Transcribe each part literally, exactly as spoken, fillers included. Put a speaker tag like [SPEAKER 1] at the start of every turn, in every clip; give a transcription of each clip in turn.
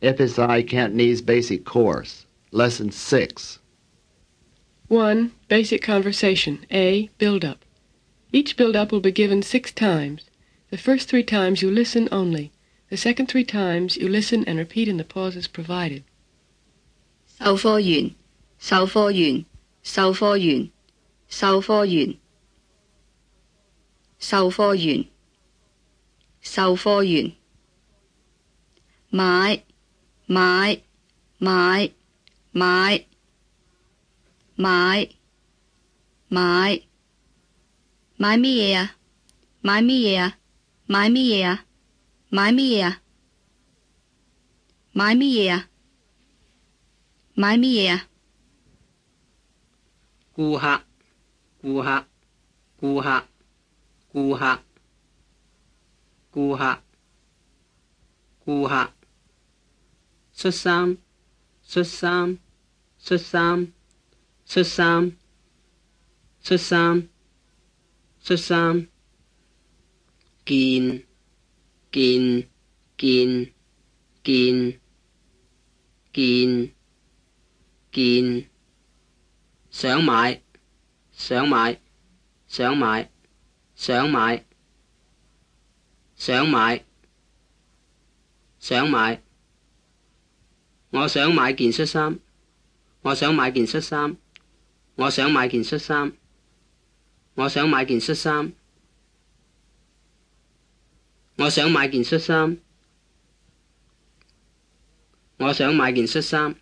[SPEAKER 1] F S I Cantonese Basic Course, Lesson six.
[SPEAKER 2] one. Basic conversation. A. Build-up. Each build-up will be given six times. The first three times you listen only. The second three times you listen and repeat in the pauses provided.
[SPEAKER 3] 售貨員售貨員售貨員售貨員售貨員售貨員買買買買買買買乜嘢啊買乜嘢啊買乜嘢啊買乜嘢啊買乜嘢啊買乜嘢啊
[SPEAKER 4] 顧客顧客顧客顧客顧客顧客恤衫恤衫恤衫恤衫恤衫恤衫件件件件件件想買想買想買想買想買想買我想買件恤衫我想買件恤衫我想買件恤衫我想買件恤衫我想買件恤衫我想買件恤衫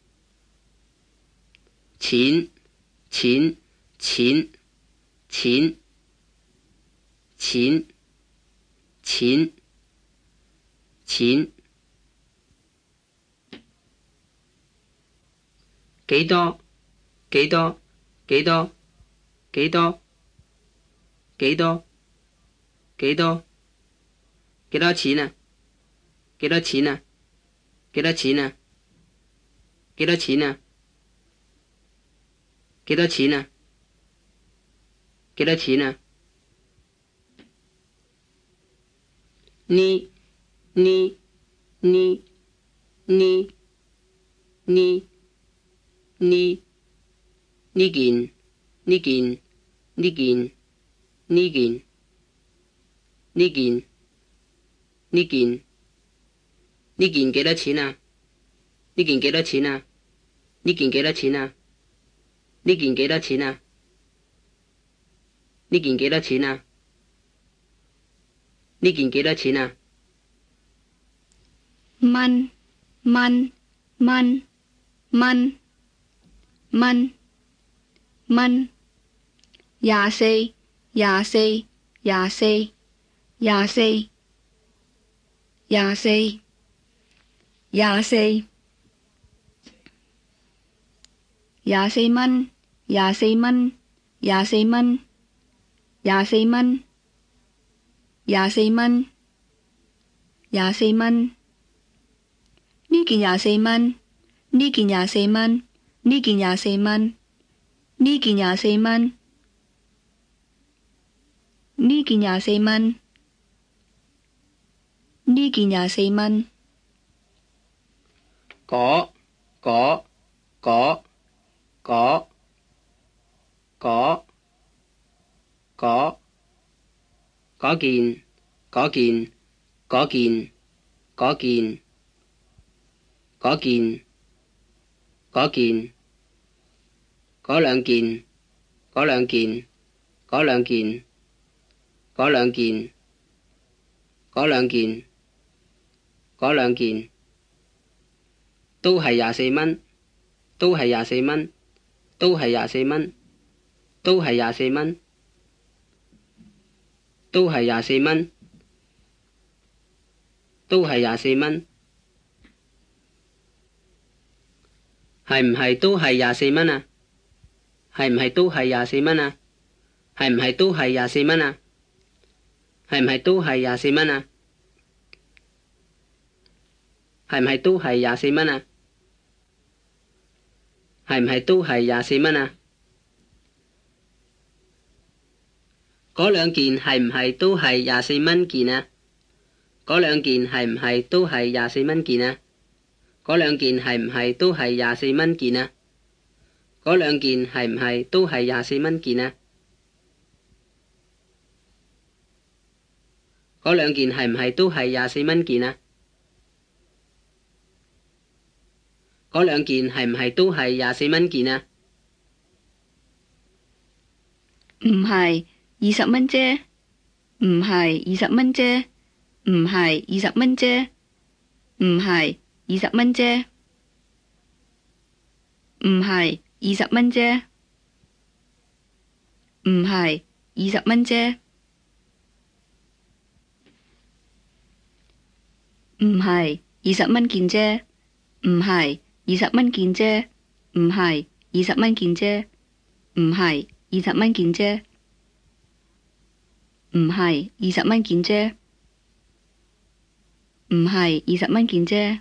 [SPEAKER 4] 錢錢錢錢錢錢錢幾多幾多幾多幾多幾多幾多幾多錢啊幾多錢啊幾多錢啊幾多錢啊幾多錢啊幾多錢啊呢呢呢呢呢呢呢件呢件呢件呢件呢件呢件呢件幾多錢啊呢件幾多錢啊呢件幾多錢啊呢件幾多錢啊呢件幾多錢啊呢件幾多錢啊
[SPEAKER 3] 蚊蚊蚊蚊蚊蚊廿四廿四廿四廿四廿四廿四廿四蚊廿四蚊廿四蚊廿四蚊廿四蚊廿四蚊呢件廿四蚊呢件廿四蚊呢件廿四蚊呢件廿四蚊呢件廿四蚊呢件廿四蚊
[SPEAKER 4] 嗰嗰嗰嗰嗰嗰嗰件嗰件嗰件嗰件嗰件嗰件嗰兩件嗰兩件嗰兩件嗰兩件嗰兩件嗰兩件都係廿四蚊都係廿四蚊都係廿四蚊都係廿四蚊都係廿四蚊都係廿四蚊係唔係都係廿四蚊啊係唔係都係廿四蚊啊係唔係都係廿四蚊啊係唔係都係廿四蚊啊係唔係都係廿四蚊啊係唔係都係廿四蚊啊嗰兩件係唔係都係廿四蚊件啊嗰兩件係唔係都係廿四蚊件啊嗰兩件係唔係都係廿四蚊件啊？嗰兩件係唔係都係廿四蚊件啊？嗰兩件係唔係都係廿四蚊件啊？嗰兩件係唔係都係廿四蚊件啊？
[SPEAKER 3] 唔係，二十蚊啫。唔係，二十蚊啫。唔係，二十蚊啫。唔係，二十蚊啫。唔係，二十蚊啫。唔係，二十蚊啫。唔係，二十蚊件啫。唔係，二十蚊件啫。唔係，二十蚊件啫。唔係，二十蚊件啫。唔係，二十蚊件啫。唔係，二十蚊件啫。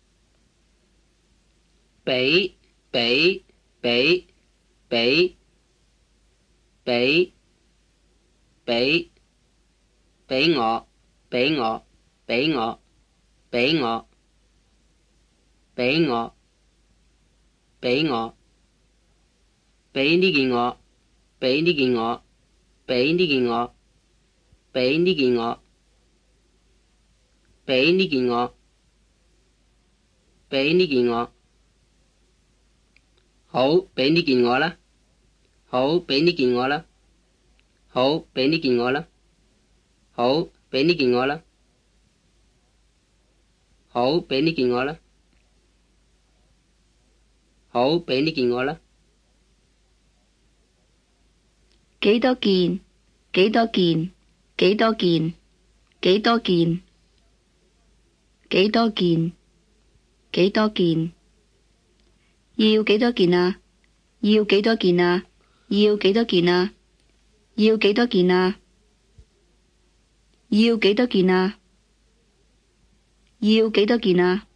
[SPEAKER 4] 俾俾俾俾俾俾俾我俾我俾我俾我俾我俾我俾呢件我俾呢件我俾呢件我俾呢件我俾呢件我俾呢件我好，俾呢件我啦。好，俾呢件我啦。好，俾呢件我啦。好，俾呢件我啦。好，俾呢件我啦。好，俾呢件我啦。
[SPEAKER 3] 幾多件？幾多件？幾多件？幾多件？幾多件？幾多件？要幾多件啊？要幾多件啊？要幾多件啊？要幾多件啊？要幾多件啊？要幾多件啊？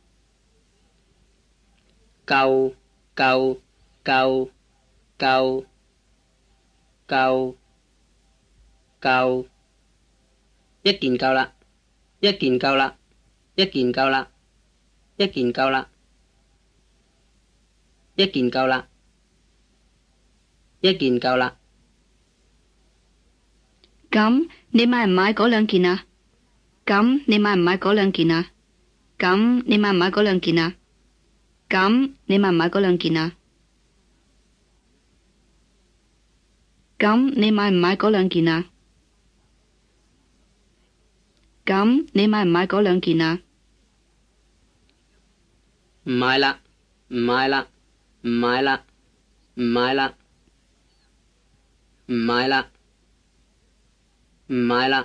[SPEAKER 4] 夠夠夠夠夠夠一件夠啦，一件夠啦，一件夠啦，一件夠啦，一件夠啦，一件夠啦。
[SPEAKER 3] 咁你買唔買嗰兩件啊？咁你買唔買嗰兩件啊？咁你買唔買嗰兩件啊？咁你買唔買嗰兩件啊？咁你買唔買嗰兩件啊？咁你買唔買嗰兩件啊？
[SPEAKER 4] 唔買啦，唔買啦，唔買啦，唔買啦，唔買啦，唔買啦。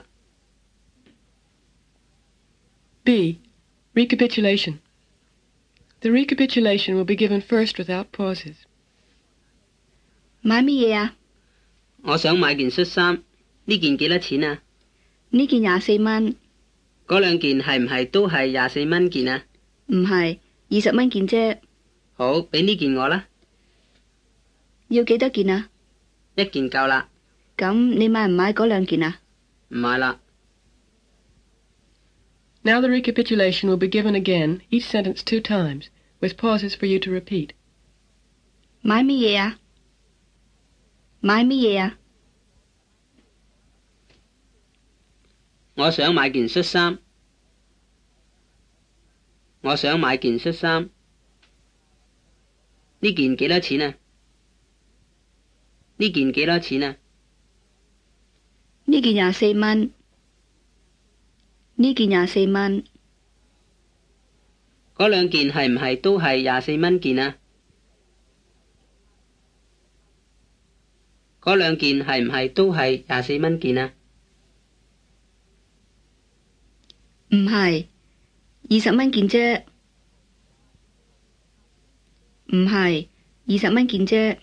[SPEAKER 2] B. Recapitulation. The recapitulation will be given first without pauses.
[SPEAKER 3] 買乜嘢啊？
[SPEAKER 4] 我想買件恤衫，呢件幾多錢啊？
[SPEAKER 3] 呢件廿四蚊。
[SPEAKER 4] 嗰兩件係唔係都係廿四蚊件啊？
[SPEAKER 3] 唔係，二十蚊件啫。
[SPEAKER 4] 好，俾呢件我啦。
[SPEAKER 3] 要幾多件啊？
[SPEAKER 4] 一件夠啦。
[SPEAKER 3] 咁你買唔買嗰兩件啊？
[SPEAKER 4] 唔買啦。
[SPEAKER 2] Now the recapitulation will be given again, each sentence two times, with pauses for you to repeat.
[SPEAKER 3] 買乜嘢啊？買乜嘢啊？
[SPEAKER 4] 我想買件恤衫。我想買件恤衫。呢件幾多錢啊？呢件幾多錢啊？
[SPEAKER 3] 呢件廿四蚊。呢件廿四蚊。
[SPEAKER 4] 嗰兩件係唔係都係廿四蚊件啊？嗰兩件係唔係都係廿四蚊件啊？
[SPEAKER 3] 唔係，二十蚊件啫。唔係，二十蚊件啫。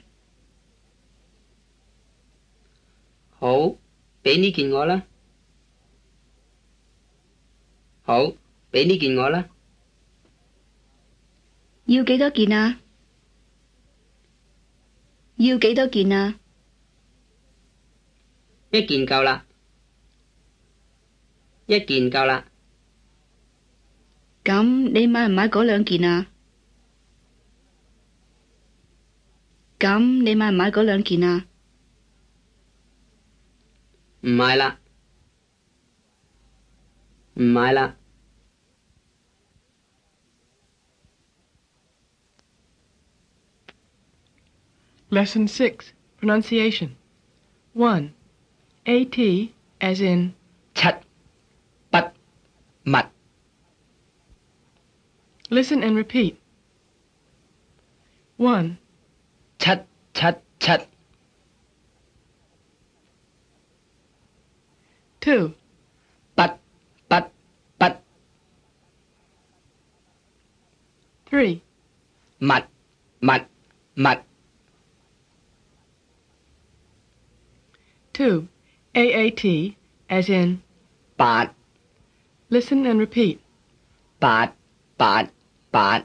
[SPEAKER 4] 好，俾呢件我啦。好，俾呢件我啦。
[SPEAKER 3] 要幾多件啊？要幾多件啊？
[SPEAKER 4] 一件夠啦。一件夠啦。
[SPEAKER 3] 咁你買唔買嗰兩件啊？ 咁你買唔買嗰兩件啊？
[SPEAKER 4] 唔買啦，唔買啦。
[SPEAKER 2] Lesson six. Pronunciation. one. At, as in
[SPEAKER 4] 七不密
[SPEAKER 2] listen and repeat. one,
[SPEAKER 4] 七七七
[SPEAKER 2] two,
[SPEAKER 4] 不不不
[SPEAKER 2] three,
[SPEAKER 4] 密密密
[SPEAKER 2] two. Aat, as in
[SPEAKER 4] 八
[SPEAKER 2] listen and repeat.
[SPEAKER 4] 八八八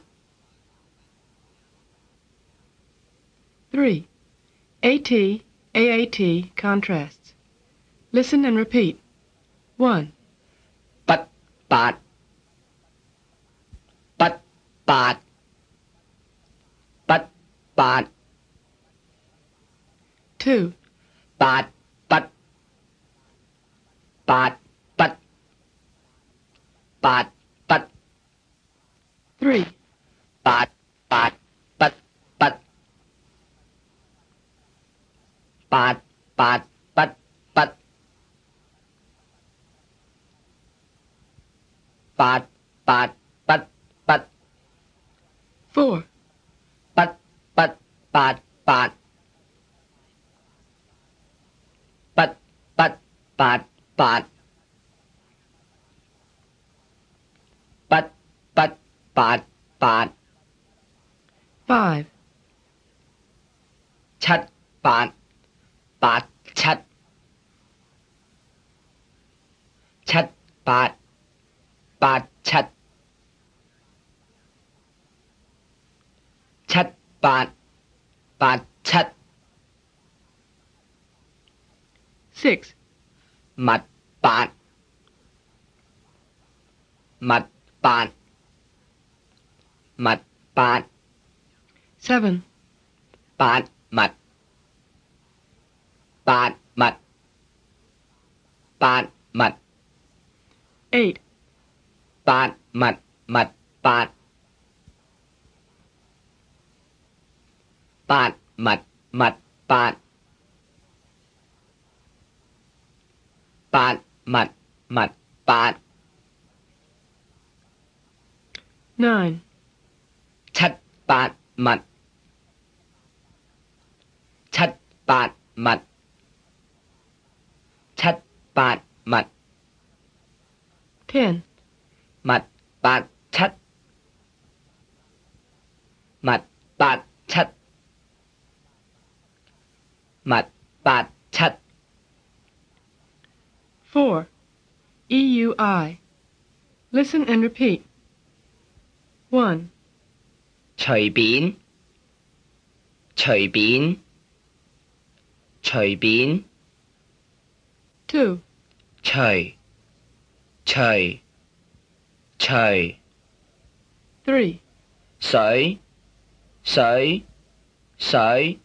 [SPEAKER 2] three. At, Aat, contrasts. Listen and repeat. one,
[SPEAKER 4] 不八不八不八
[SPEAKER 2] two,
[SPEAKER 4] 八不八不八不
[SPEAKER 2] three,
[SPEAKER 4] 八八不不八八不不八八不不
[SPEAKER 2] four,
[SPEAKER 4] 不不八八不不八八不不八八
[SPEAKER 2] five,
[SPEAKER 4] 七八八七七八八七七八八七
[SPEAKER 2] six,
[SPEAKER 4] 密八密八密八
[SPEAKER 2] seven,
[SPEAKER 4] 八密八密八密
[SPEAKER 2] eight,
[SPEAKER 4] 八密密八八密密八八密密八
[SPEAKER 2] nine,
[SPEAKER 4] 七八密七八密七八密
[SPEAKER 2] ten,
[SPEAKER 4] 密八七密八七密八七
[SPEAKER 2] four. E U I. Listen and repeat. one,
[SPEAKER 4] 隨便隨便隨便
[SPEAKER 2] two,
[SPEAKER 4] 隨隨隨
[SPEAKER 2] three,
[SPEAKER 4] 水水水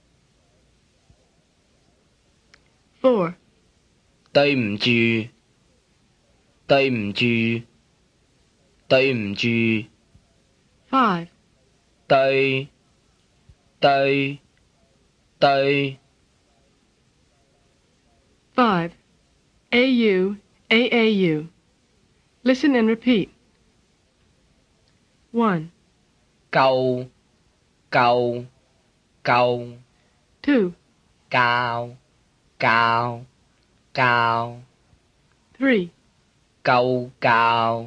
[SPEAKER 2] four,
[SPEAKER 4] 對唔住對唔住對唔住
[SPEAKER 2] five,
[SPEAKER 4] 對對對
[SPEAKER 2] five. A U, A A U. Listen and repeat. one,
[SPEAKER 4] 夠夠夠
[SPEAKER 2] two,
[SPEAKER 4] 教教教
[SPEAKER 2] three,
[SPEAKER 4] 夠教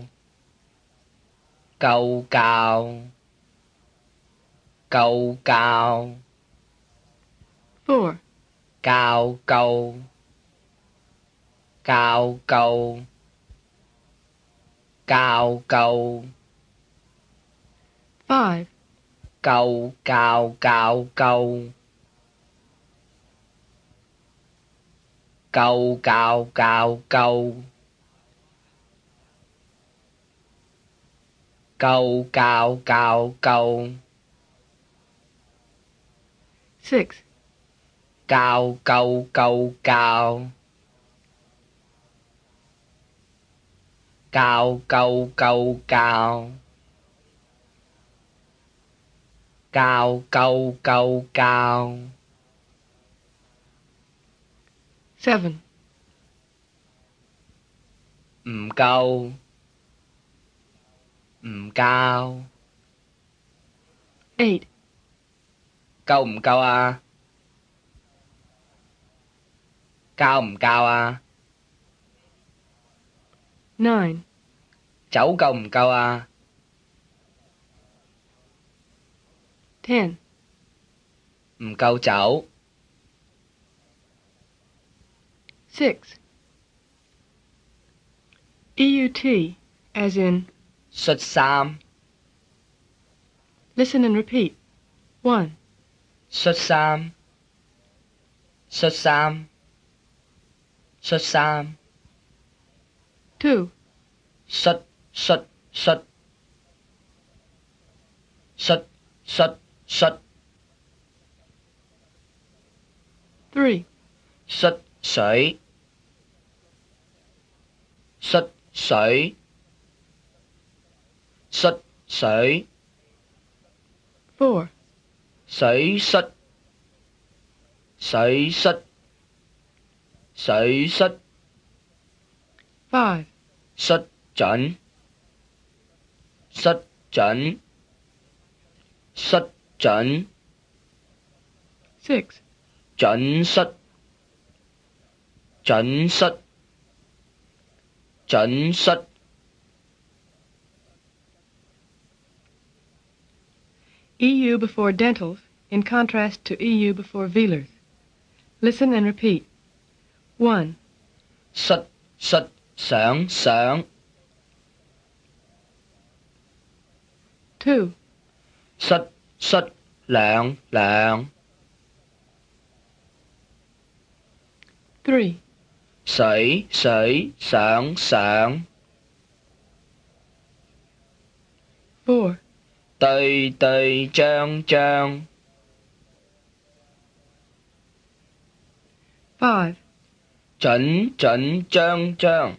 [SPEAKER 4] 夠教夠教
[SPEAKER 2] four,
[SPEAKER 4] 教夠教夠教夠
[SPEAKER 2] five,
[SPEAKER 4] 夠教教夠夠教教夠夠教教夠
[SPEAKER 2] Six.
[SPEAKER 4] 教夠夠教教夠夠教教夠夠教
[SPEAKER 2] Seven.
[SPEAKER 4] 唔夠唔教
[SPEAKER 2] Eight.
[SPEAKER 4] 夠唔夠啊？教唔教啊？
[SPEAKER 2] Nine.
[SPEAKER 4] 酒夠唔夠啊？
[SPEAKER 2] Ten.
[SPEAKER 4] 唔夠酒
[SPEAKER 2] Six. E U T, as in,
[SPEAKER 4] 恤衫
[SPEAKER 2] listen and repeat. One,
[SPEAKER 4] 恤衫恤衫恤衫
[SPEAKER 2] two,
[SPEAKER 4] 恤恤恤恤恤恤
[SPEAKER 2] three,
[SPEAKER 4] 恤水恤水恤水
[SPEAKER 2] four,
[SPEAKER 4] 水恤水恤水恤
[SPEAKER 2] five,
[SPEAKER 4] 率準率準率準
[SPEAKER 2] six,
[SPEAKER 4] 準率準率準率
[SPEAKER 2] E U before dentals in contrast to E U before velars. Listen and repeat. One,
[SPEAKER 4] 率率想想
[SPEAKER 2] two,
[SPEAKER 4] 率率兩兩
[SPEAKER 2] three,
[SPEAKER 4] 水水想想
[SPEAKER 2] four,
[SPEAKER 4] 對對張張
[SPEAKER 2] five,
[SPEAKER 4] 準準張張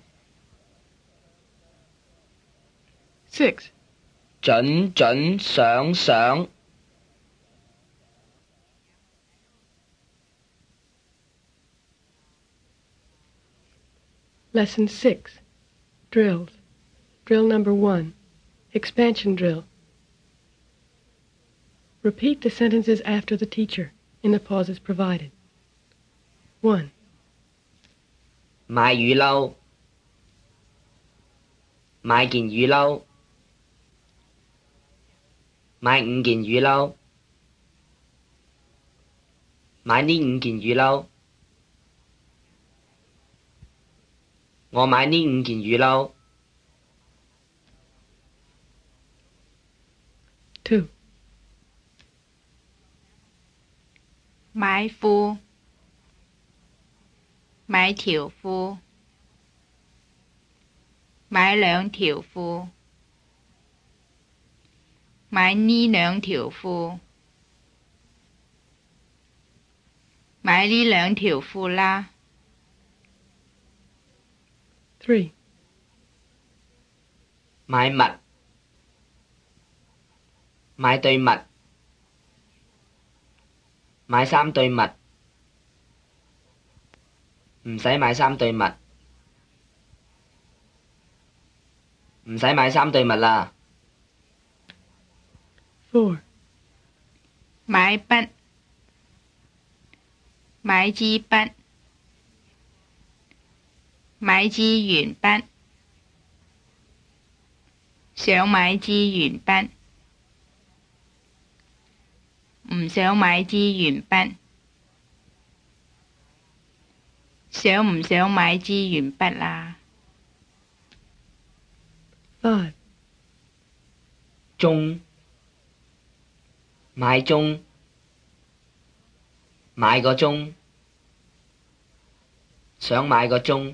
[SPEAKER 2] six,
[SPEAKER 4] 準準想想
[SPEAKER 2] Lesson six. Drills. Drill number one. Expansion drill. Repeat the sentences after the teacher in the pauses provided. One,
[SPEAKER 4] 買雨褸買件雨褸買五件雨褸買呢五件雨褸我買呢五件雨褸
[SPEAKER 2] two,
[SPEAKER 5] 買褲買條褲買兩條褲買呢兩條褲買呢兩條褲啦
[SPEAKER 2] three,
[SPEAKER 4] 買襪買對襪買三對襪唔使買三對襪唔使買三對襪啦
[SPEAKER 2] four,
[SPEAKER 5] 買筆買支筆買支鉛筆想買支鉛筆唔想買支鉛筆想唔想買支鉛筆啊
[SPEAKER 2] five,
[SPEAKER 4] 鐘買鐘買個鐘想買個鐘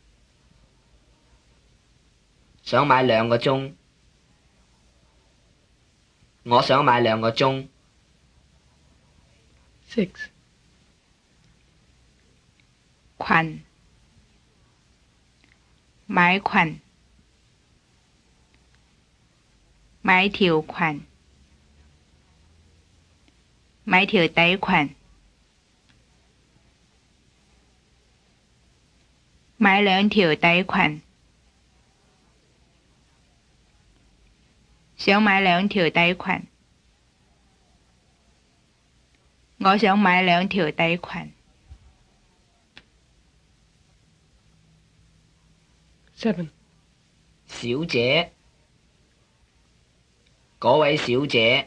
[SPEAKER 4] 想買兩個鐘我想買兩個鐘
[SPEAKER 2] Six.
[SPEAKER 5] 裙，買裙，買條裙，買條底裙，買兩條底裙，想買兩條底裙，我想買兩條底裙。
[SPEAKER 2] Seven.
[SPEAKER 4] 小姐，嗰位小姐，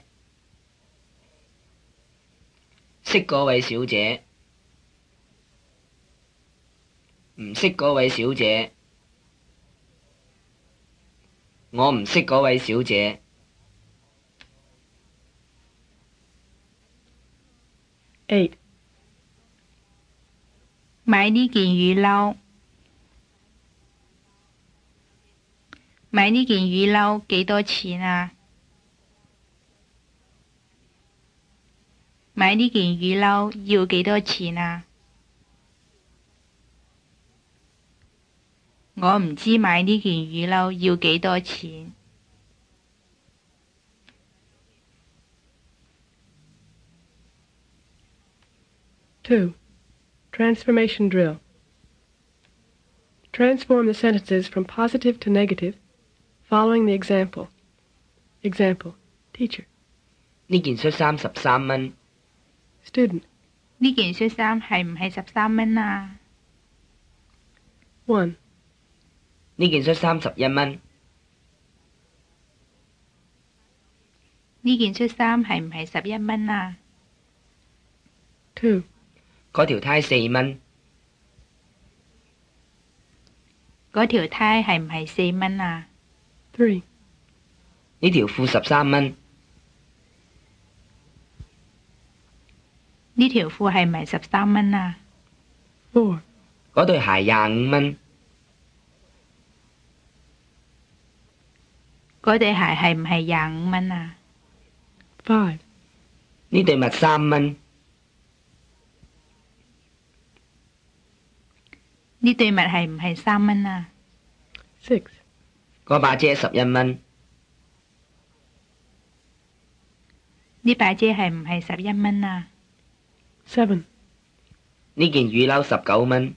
[SPEAKER 4] 識嗰位小姐，唔識嗰位小姐，我唔識嗰位小姐。
[SPEAKER 2] Eight.
[SPEAKER 5] 買呢件雨褸，買呢件雨褸幾多錢啊？買呢件雨褸要幾多錢啊？我唔知買呢件雨褸要幾多錢。
[SPEAKER 2] Two. Transformation drill. Transform the sentences from positive to negative, following the example. Example. Teacher.
[SPEAKER 4] 呢件恤衫十三蚊。
[SPEAKER 2] Student.
[SPEAKER 5] 呢件恤衫係唔係十三蚊啊？
[SPEAKER 2] One.
[SPEAKER 4] 呢件恤衫十一蚊。
[SPEAKER 5] 呢件恤衫係唔係十一蚊啊？
[SPEAKER 2] Two.
[SPEAKER 4] 嗰條呔四蚊。
[SPEAKER 5] 嗰條呔係唔係四蚊啊？
[SPEAKER 2] Three.
[SPEAKER 4] 呢條褲十三蚊。
[SPEAKER 5] 呢條褲係咪十三蚊啊？
[SPEAKER 2] Four.
[SPEAKER 4] 嗰對鞋廿五蚊。
[SPEAKER 5] 嗰對鞋係唔係廿五蚊啊？
[SPEAKER 2] Five.
[SPEAKER 4] 呢對襪三蚊。
[SPEAKER 5] 呢對襪係唔係三蚊啊？
[SPEAKER 2] Six.
[SPEAKER 4] 嗰把遮十一蚊。
[SPEAKER 5] 呢把遮係唔係十一蚊啊？
[SPEAKER 2] Seven.
[SPEAKER 4] 呢件雨褸十九蚊。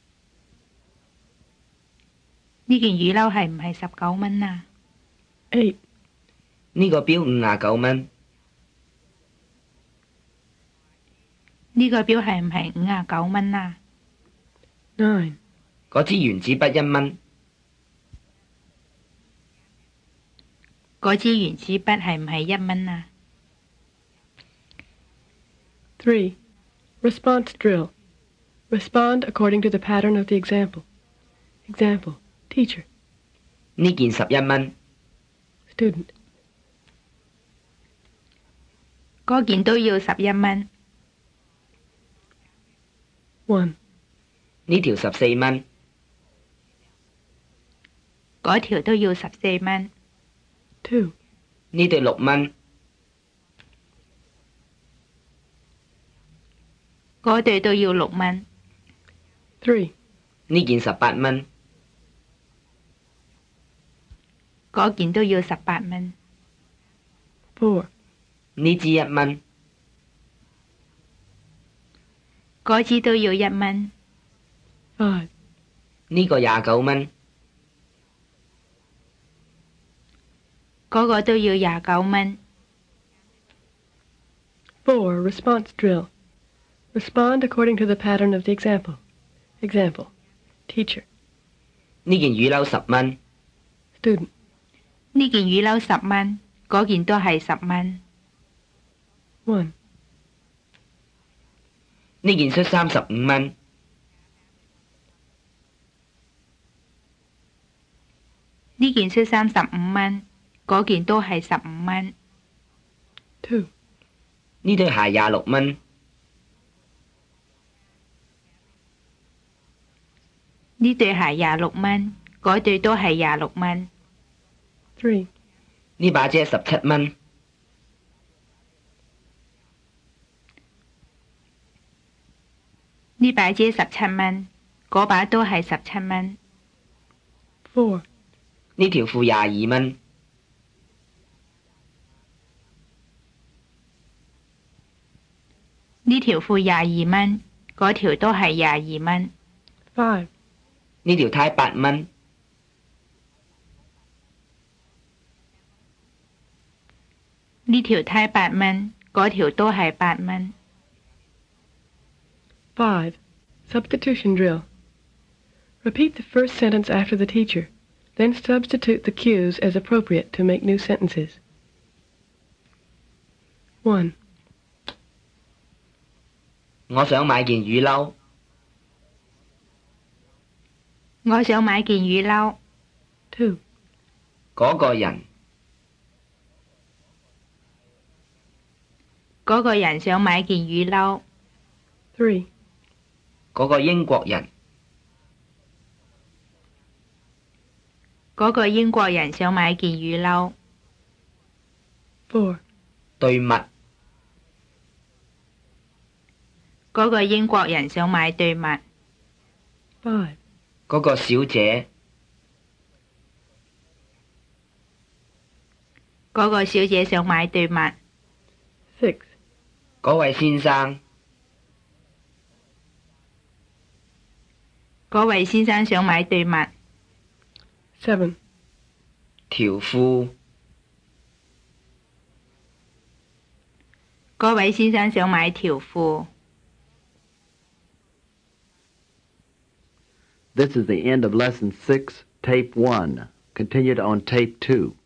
[SPEAKER 5] 呢件雨褸係唔係十九蚊啊？
[SPEAKER 2] Eight.
[SPEAKER 4] 呢個錶五廿九蚊。
[SPEAKER 5] 呢個錶係唔係五廿九蚊啊？
[SPEAKER 2] Nine.
[SPEAKER 4] 嗰支原子筆一蚊。
[SPEAKER 5] 嗰支原子筆係唔係一蚊啊？
[SPEAKER 2] Three. Response drill. Respond according to the pattern of the example. Example. Teacher.
[SPEAKER 4] 呢件十一蚊。
[SPEAKER 2] Student.
[SPEAKER 5] 嗰件都要十一蚊。
[SPEAKER 2] One.
[SPEAKER 4] 呢條十四蚊。
[SPEAKER 5] 嗰條都要十四蚊。
[SPEAKER 2] Two.
[SPEAKER 4] 呢對六蚊。
[SPEAKER 5] 嗰對都要六蚊。
[SPEAKER 2] Three.
[SPEAKER 4] 呢件十八蚊。
[SPEAKER 5] 嗰件都要十八蚊。
[SPEAKER 2] Four.
[SPEAKER 4] 呢支一蚊。
[SPEAKER 5] 嗰支都要一蚊。
[SPEAKER 2] Five.
[SPEAKER 4] 呢個廿九蚊。
[SPEAKER 5] 嗰個都要廿九蚊。
[SPEAKER 2] Four. Response drill. Respond according to the pattern of the example. Example. Teacher.
[SPEAKER 4] 呢件雨褸十蚊。
[SPEAKER 2] Student.
[SPEAKER 5] 呢件雨褸十蚊，嗰件都係十蚊。
[SPEAKER 2] One.
[SPEAKER 4] 呢件恤衫十五蚊。
[SPEAKER 5] 呢件恤衫十五蚊，嗰件都係十五蚊。
[SPEAKER 2] Two.
[SPEAKER 4] 呢對鞋廿六蚊。
[SPEAKER 5] 呢對鞋廿六蚊，嗰對都係廿六蚊。
[SPEAKER 2] Three.
[SPEAKER 4] 呢把遮十七蚊。
[SPEAKER 5] 呢把遮十七蚊，嗰把都係十七蚊。
[SPEAKER 2] Four.
[SPEAKER 4] 呢條褲廿二蚊。
[SPEAKER 5] 呢條褲廿二蚊，嗰條都係廿二蚊。
[SPEAKER 2] Five.
[SPEAKER 4] 呢條呔八蚊。
[SPEAKER 5] 呢條呔八蚊，嗰條都係八蚊。
[SPEAKER 2] Five. Substitution drill. Repeat the first sentence after the teacher, then substitute the cues as appropriate to make new sentences. One.
[SPEAKER 4] 我想買件雨褸。
[SPEAKER 5] 我想買件雨褸。
[SPEAKER 2] Two.
[SPEAKER 4] 嗰個人。
[SPEAKER 5] 嗰個人想買件雨褸。
[SPEAKER 2] Three.
[SPEAKER 4] 嗰個英國人。
[SPEAKER 5] 嗰個英國人想買件雨褸。
[SPEAKER 2] Four.
[SPEAKER 4] 對襪。
[SPEAKER 5] 嗰個英國人想買對襪。
[SPEAKER 2] Five.
[SPEAKER 4] 嗰個小姐。
[SPEAKER 5] 嗰個小姐想買對襪。
[SPEAKER 2] Six.
[SPEAKER 4] 嗰位先生。
[SPEAKER 5] 嗰位先生想買對襪。
[SPEAKER 2] Seven.
[SPEAKER 4] 條褲。
[SPEAKER 5] 嗰位先生想買條褲。
[SPEAKER 1] This is the end of Lesson six, Tape one. Continued on Tape two.